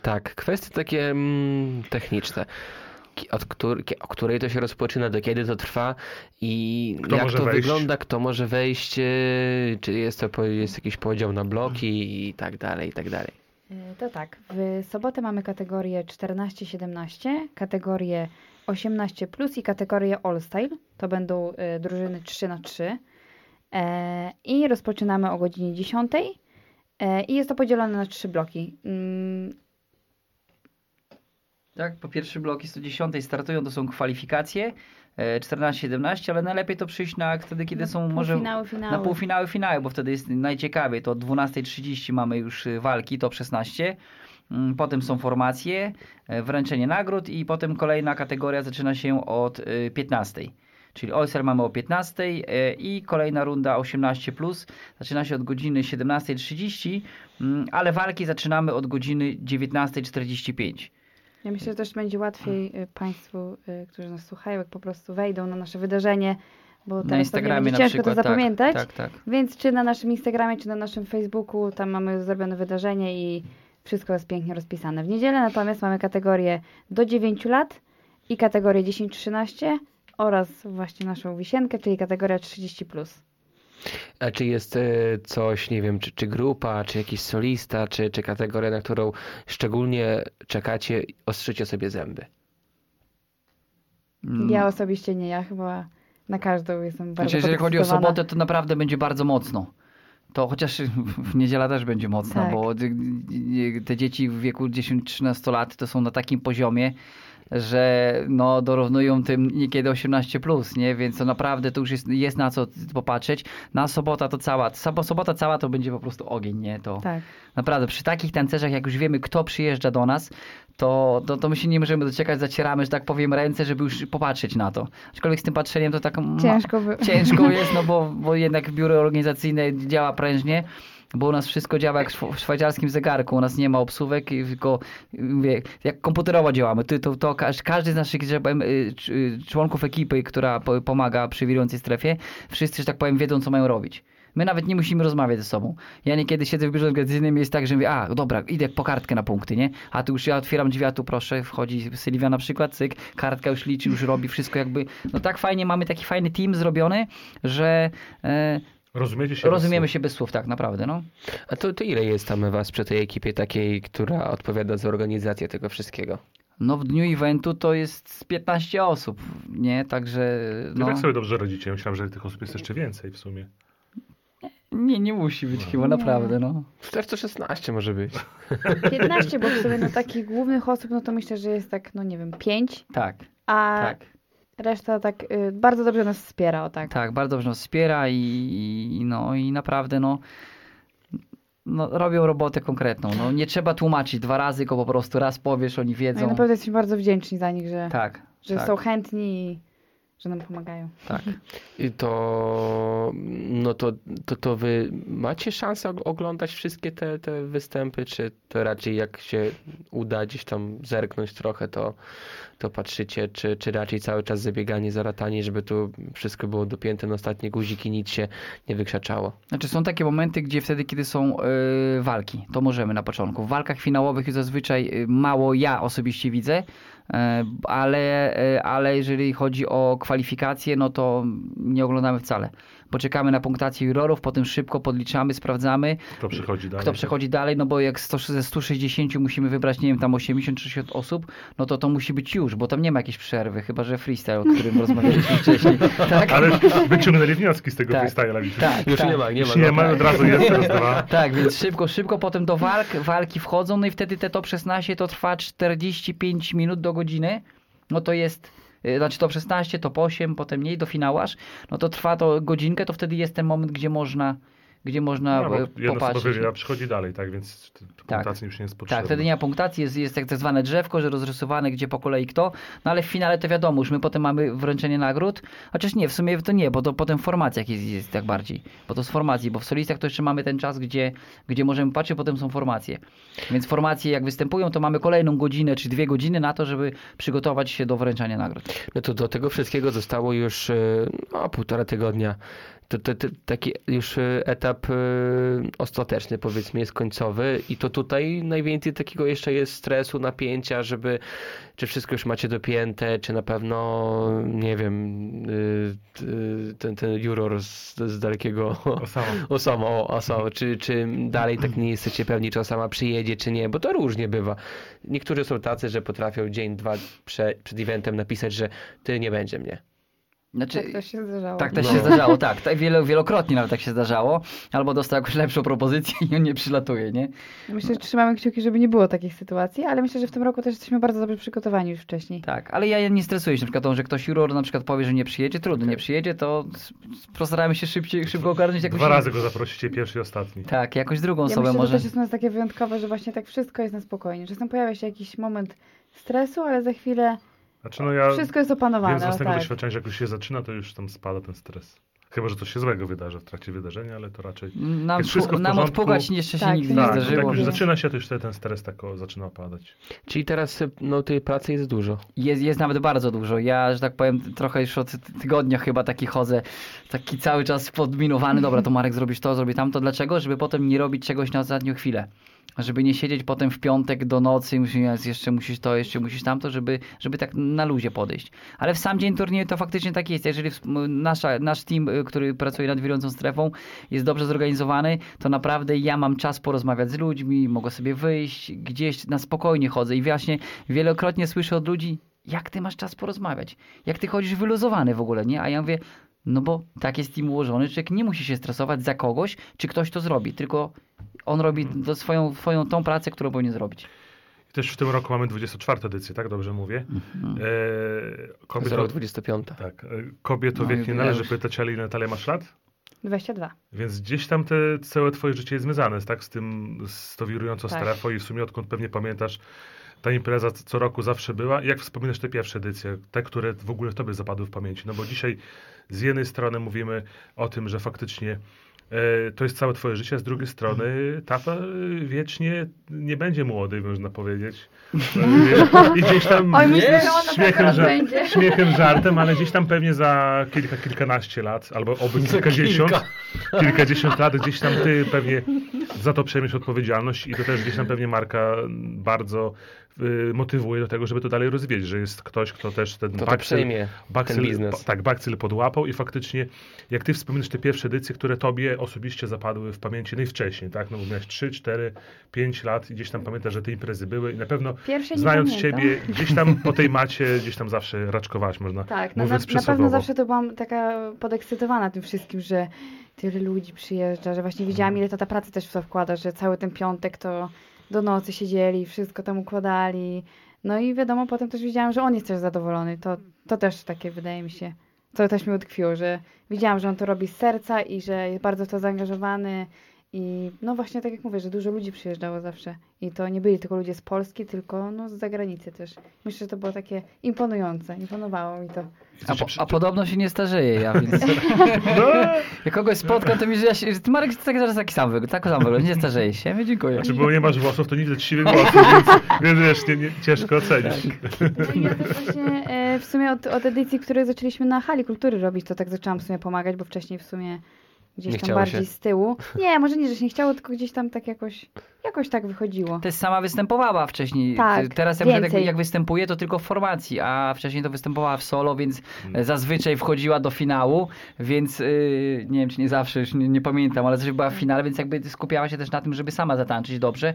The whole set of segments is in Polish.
Tak, kwestie takie techniczne. O której to się rozpoczyna, do kiedy to trwa i Kto jak może to wejść? wygląda, kto może wejść, czy jest jakiś podział na bloki i tak dalej, i tak dalej. To tak, w sobotę mamy kategorię 14-17, kategorię 18+, i kategorię All Style. To będą drużyny 3x3. I rozpoczynamy o godzinie 10. I jest to podzielone na 3 bloki. Tak, po pierwszy blok jest o 10 startują, to są kwalifikacje 14-17, ale najlepiej to przyjść wtedy, kiedy są może na półfinały, bo wtedy jest najciekawiej. To o 12:30 mamy już walki, top 16. Potem są formacje, wręczenie nagród i potem kolejna kategoria zaczyna się od 15. Czyli All-Star mamy o 15 i kolejna runda 18+, zaczyna się od godziny 17:30, ale walki zaczynamy od godziny 19:45. Ja myślę, że też będzie łatwiej Państwu, którzy nas słuchają, jak po prostu wejdą na nasze wydarzenie, bo na teraz Instagramie będzie na ciężko przykład, to zapamiętać. Tak. Więc czy na naszym Instagramie, czy na naszym Facebooku, tam mamy zrobione wydarzenie i wszystko jest pięknie rozpisane. W niedzielę natomiast mamy kategorię do 9 lat i kategorię 10-13 oraz właśnie naszą wisienkę, czyli kategoria 30+. A czy jest coś, nie wiem, czy grupa, czy jakiś solista, czy kategoria, na którą szczególnie czekacie, ostrzycie sobie zęby? Ja osobiście nie, ja chyba na każdą jestem bardzo jeżeli chodzi o podekscytowana. sobotę, to naprawdę będzie bardzo mocno. To chociaż w niedziela też będzie mocno, Tak. bo te dzieci w wieku 10-13 lat to są na takim poziomie, że dorównują tym niekiedy 18+, nie? Więc to naprawdę to już jest na co popatrzeć. Na sobota cała to będzie po prostu ogień, nie? To Tak. naprawdę przy takich tancerzach, jak już wiemy, kto przyjeżdża do nas, to my się nie możemy doczekać, zacieramy, że tak powiem, ręce, żeby już popatrzeć na to. Aczkolwiek z tym patrzeniem to tak ciężko jest, bo jednak biuro organizacyjne działa prężnie. Bo u nas wszystko działa jak w szwajcarskim zegarku. U nas nie ma obsówek, tylko jak komputerowo działamy. To każdy z naszych, że powiem, członków ekipy, która pomaga przy wirującej strefie, wszyscy, że tak powiem, wiedzą, co mają robić. My nawet nie musimy rozmawiać ze sobą. Ja niekiedy siedzę w biurze organizacyjnym i jest tak, że mówię, dobra, idę po kartkę na punkty, nie? A tu już ja otwieram drzwi, a tu proszę, wchodzi Sylwia na przykład, cyk, kartka już liczy, już robi wszystko jakby. Tak fajnie, mamy taki fajny team zrobiony, że... Rozumiemy się bez słów, tak naprawdę, no. A to ile jest tam was przy tej ekipie takiej, która odpowiada za organizację tego wszystkiego? W dniu eventu to jest 15 osób, nie? Także... I tak sobie dobrze radzicie. Myślałem, że tych osób jest jeszcze więcej w sumie. Nie musi być chyba, naprawdę, no. Też to 16 może być. 15, bo w sumie takich głównych osób, to myślę, że jest tak, 5. Tak. Reszta tak bardzo dobrze nas wspiera, o tak. Tak, bardzo dobrze nas wspiera i naprawdę robią robotę konkretną. Nie trzeba tłumaczyć 2 razy, tylko po prostu raz powiesz, oni wiedzą. I naprawdę jesteśmy bardzo wdzięczni za nich, że Tak. są chętni i że nam pomagają. Tak. I to wy macie szansę oglądać wszystkie te występy, czy to raczej jak się uda gdzieś tam zerknąć trochę, to patrzycie, czy raczej cały czas zabieganie, zaratanie, żeby tu wszystko było dopięte na ostatnie guziki, nic się nie wykrzaczało? Znaczy są takie momenty, gdzie wtedy, kiedy są walki, to możemy na początku. W walkach finałowych zazwyczaj mało ja osobiście widzę, ale jeżeli chodzi o kwalifikacje, to nie oglądamy wcale. Poczekamy na punktację jurorów, potem szybko podliczamy, sprawdzamy. Kto przechodzi dalej, bo jak ze 160 musimy wybrać, nie wiem, tam 80-60 osób, to musi być już, bo tam nie ma jakiejś przerwy, chyba że freestyle, o którym rozmawialiśmy wcześniej. Tak? Ale wyciągnęli wnioski z tego freestyle'a. Tak, już nie ma, od razu jest teraz 2. Tak, więc szybko potem do walki wchodzą, i wtedy te top 16 to trwa 45 minut do godziny. To jest... Znaczy top 16, top 8, potem mniej do finału aż, to trwa to godzinkę, to wtedy jest ten moment, gdzie można popatrzeć. Jedna przychodzi dalej, tak, więc punktacji już nie jest potrzebna. Tak, wtedy nie ma punktacji, jest tak zwane drzewko, że rozrysowane, gdzie po kolei kto, ale w finale to wiadomo, już my potem mamy wręczenie nagród, chociaż nie, w sumie to nie, bo to potem w formacjach jest tak bardziej, bo to z formacji, bo w solistach to jeszcze mamy ten czas, gdzie możemy patrzeć, potem są formacje. Więc formacje jak występują, to mamy kolejną godzinę czy 2 godziny na to, żeby przygotować się do wręczania nagród. To do tego wszystkiego zostało już 1,5 tygodnia. taki już etap ostateczny, powiedzmy, jest końcowy i to tutaj najwięcej takiego jeszcze jest stresu, napięcia, czy wszystko już macie dopięte, czy na pewno, nie wiem, ten juror z dalekiego Osama, czy dalej tak nie jesteście pewni, czy Osama przyjedzie, czy nie, bo to różnie bywa. Niektórzy są tacy, że potrafią dzień, dwa przed eventem napisać, że ty nie będzie mnie. Znaczy, tak to się zdarzało. Tak to się zdarzało, tak. Wielokrotnie nawet tak się zdarzało. Albo dostał jakąś lepszą propozycję i on nie przylatuje, nie? Myślę, że trzymamy kciuki, żeby nie było takich sytuacji, ale myślę, że w tym roku też jesteśmy bardzo dobrze przygotowani już wcześniej. Tak, ale ja nie stresuję się na przykład, że ktoś juror na przykład powie, że nie przyjedzie, trudno, nie przyjedzie, to postaramy się szybko ogarnąć jakoś... 2 razy go zaprosicie, pierwszy i ostatni. Tak, jakoś drugą osobę myślę, może... że to jest u nas takie wyjątkowe, że właśnie tak wszystko jest na spokojnie. Czasem pojawia się jakiś moment stresu, ale za chwilę wszystko jest opanowane. Wiem z własnego tak. doświadczenia, że jak już się zaczyna, to już tam spada ten stres. Chyba, że coś się złego wydarzy w trakcie wydarzenia, ale to raczej nam odpukać jeszcze się nigdy nie zdarzyło. Tak, już zaczyna się, to już ten stres tak zaczyna opadać. Czyli teraz tej pracy jest dużo. Jest nawet bardzo dużo. Ja, że tak powiem, trochę już od tygodnia chyba taki chodzę, taki cały czas podminowany. Dobra, to Marek zrobisz to, zrobi tamto. Dlaczego? Żeby potem nie robić czegoś na ostatnią chwilę. Żeby nie siedzieć potem w piątek do nocy i jeszcze musisz to, jeszcze musisz tamto, żeby tak na luzie podejść. Ale w sam dzień turnieju to faktycznie tak jest. Jeżeli nasz team, który pracuje nad Wirującą Strefą, jest dobrze zorganizowany, to naprawdę ja mam czas porozmawiać z ludźmi, mogę sobie wyjść, gdzieś na spokojnie chodzę i właśnie wielokrotnie słyszę od ludzi, jak ty masz czas porozmawiać? Jak ty chodzisz wyluzowany w ogóle, nie? A ja mówię, no bo tak jest team ułożony, człowiek nie musi się stresować za kogoś, czy ktoś to zrobi, tylko on robi swoją tą pracę, którą powinien zrobić. I też w tym roku mamy 24. edycję, tak? Dobrze mówię? Rok 25. Tak. Kobiet o wiek nie należy pytać, ale ile, Natalia, masz lat? 22. Więc gdzieś tam całe twoje życie jest związane z tą wirującą strefą i w sumie odkąd pewnie pamiętasz, ta impreza co roku zawsze była. Jak wspominasz te pierwsze edycje, te, które w ogóle tobie zapadły w pamięci? No bo dzisiaj z jednej strony mówimy o tym, że faktycznie to jest całe twoje życie, a z drugiej strony tata wiecznie nie będzie młody, można powiedzieć. I gdzieś tam śmiechem, żartem, ale gdzieś tam pewnie za kilkanaście lat, albo oby kilkadziesiąt lat, gdzieś tam ty pewnie za to przejmiesz odpowiedzialność i to też gdzieś tam pewnie Marka bardzo motywuje do tego, żeby to dalej rozwijać, że jest ktoś, kto też ten bakcyl podłapał i faktycznie, jak ty wspominasz te pierwsze edycje, które tobie osobiście zapadły w pamięci najwcześniej, tak? No bo miałeś 3, 4, 5 lat i gdzieś tam pamiętasz, że te imprezy były i na pewno znając ciebie, gdzieś tam po tej macie, gdzieś tam zawsze raczkowałaś, można mówiąc przysłowiowo. Na pewno zawsze to byłam taka podekscytowana tym wszystkim, że tyle ludzi przyjeżdża, że właśnie widziałam, ile tata pracy też w to wkłada, że cały ten piątek to do nocy siedzieli, wszystko tam układali. No i wiadomo, potem też widziałam, że on jest też zadowolony. To też takie, wydaje mi się, to też mi utkwiło, że widziałam, że on to robi z serca i że jest bardzo w to zaangażowany. I no właśnie tak jak mówię, że dużo ludzi przyjeżdżało zawsze. I to nie byli tylko ludzie z Polski, tylko z zagranicy też. Myślę, że to było takie imponujące. Imponowało mi to. A podobno się nie starzeje, ja więc... Jak kogoś spotkam, to mi, że Marek zaraz taki sam wygląda, nie starzeje się. Ja dziękuję. Znaczy, bo nie masz włosów, to nie widać siwych włosów, więc wiesz, ciężko ocenić. Tak. Ja też właśnie w sumie od edycji, które zaczęliśmy na Hali Kultury robić, to tak zaczęłam w sumie pomagać, bo wcześniej w sumie gdzieś tam bardziej z tyłu. Nie, może nie, że się nie chciało, tylko gdzieś tam tak jakoś tak wychodziło. Też sama występowała wcześniej. Tak, teraz jak występuje, to tylko w formacji, a wcześniej to występowała w solo, więc zazwyczaj wchodziła do finału, więc nie wiem, czy nie zawsze, już nie pamiętam, ale też była w finale, więc jakby skupiała się też na tym, żeby sama zatańczyć dobrze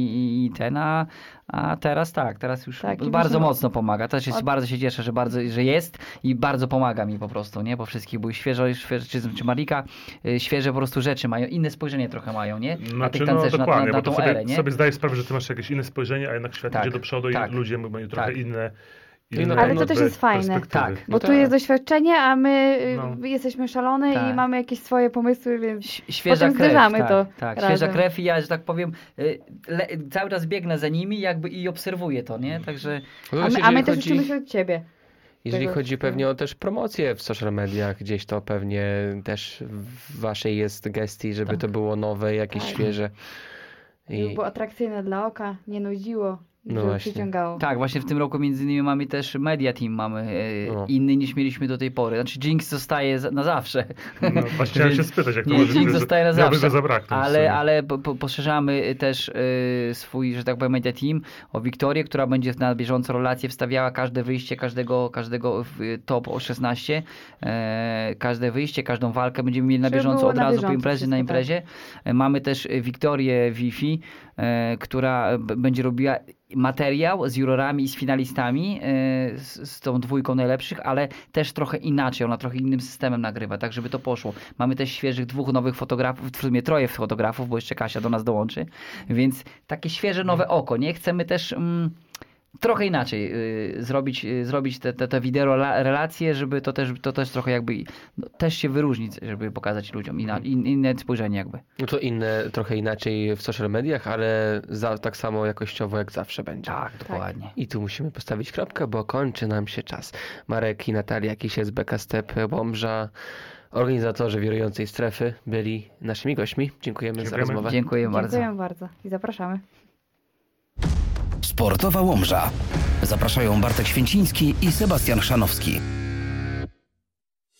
a teraz teraz już bardzo mocno pomaga. Też bardzo się cieszę, że jest i bardzo pomaga mi po prostu, nie? Bo wszystkich były świeże czy Marika, świeże po prostu rzeczy mają, inne spojrzenie trochę mają, nie? Na tych tancerzy, na tą erę, nie? Sobie zdajesz sprawę, że ty masz jakieś inne spojrzenie, a jednak świat idzie do przodu i ludzie mają trochę inne. Ale to też jest fajne, bo tu jest doświadczenie, a my jesteśmy szalone i mamy jakieś swoje pomysły, więc potem zderzamy to razem. Świeża krew i ja, że tak powiem, cały czas biegnę za nimi jakby i obserwuję to, nie? Także... A my też uczymy się od ciebie. Jeżeli chodzi pewnie o też promocję w social mediach, gdzieś to pewnie też w waszej jest gestii, żeby to było nowe, jakieś świeże. Żeby było atrakcyjne dla oka, nie nudziło. żeby przyciągało. Tak, właśnie w tym roku między innymi mamy też Media Team, mamy inny niż mieliśmy do tej pory. Znaczy Jinx zostaje na zawsze. No, właśnie chciałem się spytać, jak to może Jinx zostaje na zawsze, zabraknąć. Ale poszerzamy też swój, że tak powiem, Media Team o Wiktorię, która będzie na bieżąco relacje wstawiała każde wyjście, każdego w top o 16, każde wyjście, każdą walkę będziemy mieli na bieżąco od razu po imprezie, na imprezie. Tak. Mamy też Wiktorię Wi-Fi, która będzie robiła materiał z jurorami i z finalistami, z tą dwójką najlepszych, ale też trochę inaczej, ona trochę innym systemem nagrywa, tak żeby to poszło. Mamy też świeżych 2 nowych fotografów, w sumie 3 fotografów, bo jeszcze Kasia do nas dołączy, więc takie świeże nowe oko, nie? Chcemy też trochę inaczej zrobić te wideo relacje, żeby to też trochę jakby też się wyróżnić, żeby pokazać ludziom inne spojrzenie jakby. No to trochę inaczej w social mediach, ale tak samo jakościowo jak zawsze będzie. Tak, dokładnie. I tu musimy postawić kropkę, bo kończy nam się czas. Marek i Natalia Kisiel, Beka Step, Łomża, organizatorzy Wirującej Strefy byli naszymi gośćmi. Dziękujemy za rozmowę. Dziękuję bardzo. Dziękuję bardzo i zapraszamy. Sportowa Łomża. Zapraszają Bartek Święciński i Sebastian Chrzanowski.